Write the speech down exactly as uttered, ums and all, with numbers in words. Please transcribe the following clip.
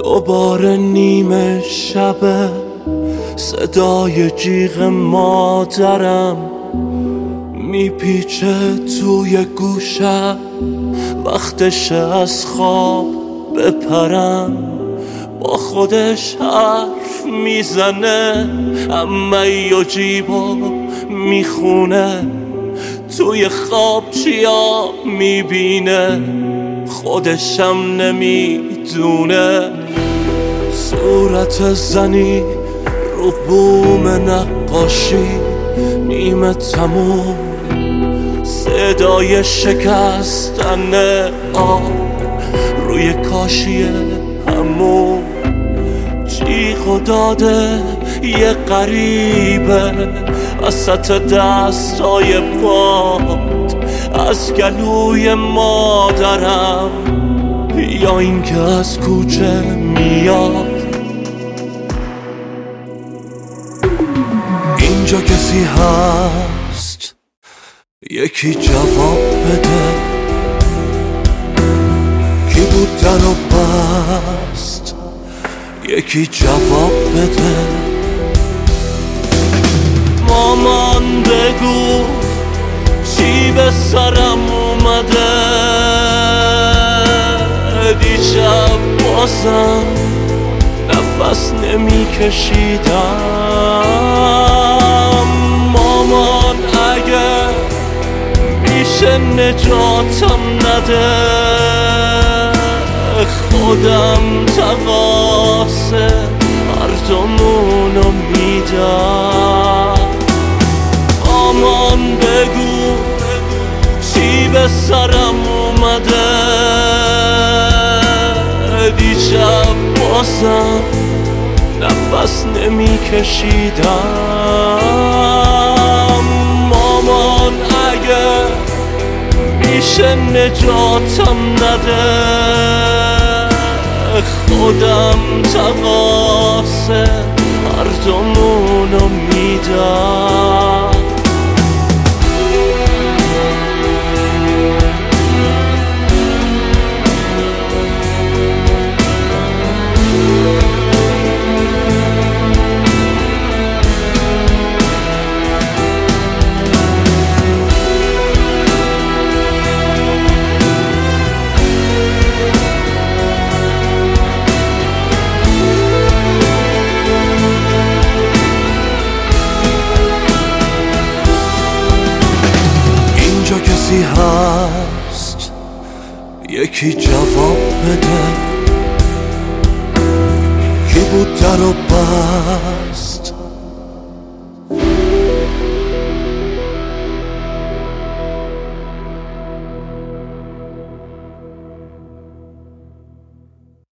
دوباره نیمه شبه، صدای جیغ مادرم میپیچه توی گوشم. وقتشه از خواب بپرم، با خودش حرف میزنه، عمه و جیبا میخونه، توی خواب چیا میبینه خودشم نمیدونه. صورت زنی رو بوم نقاشی نیمه تموم، صدای شکستن آب روی کاشی همون، جیغ و داده یه غریبه وسط دستای باد، از گلوی مادرم یا اینکه از کوچه میاد. اینجا کسی هست یکی جواب بده، کی بود در و بست یکی جواب بده. مامان بگو چی به سرم اومده، دیشب بازم نفس نمی کشیدم. مامان اگه میشه نجاتم نده، خودم تقاصه مردمونو میدم. مامان بگو چی به سرم اومده، دیشب بازم نفس نمی کشیدم. مامان اگه میشه نجاتم نده، خودم تقاصه مردمونو میدم. کسی هست یکی جواب بده،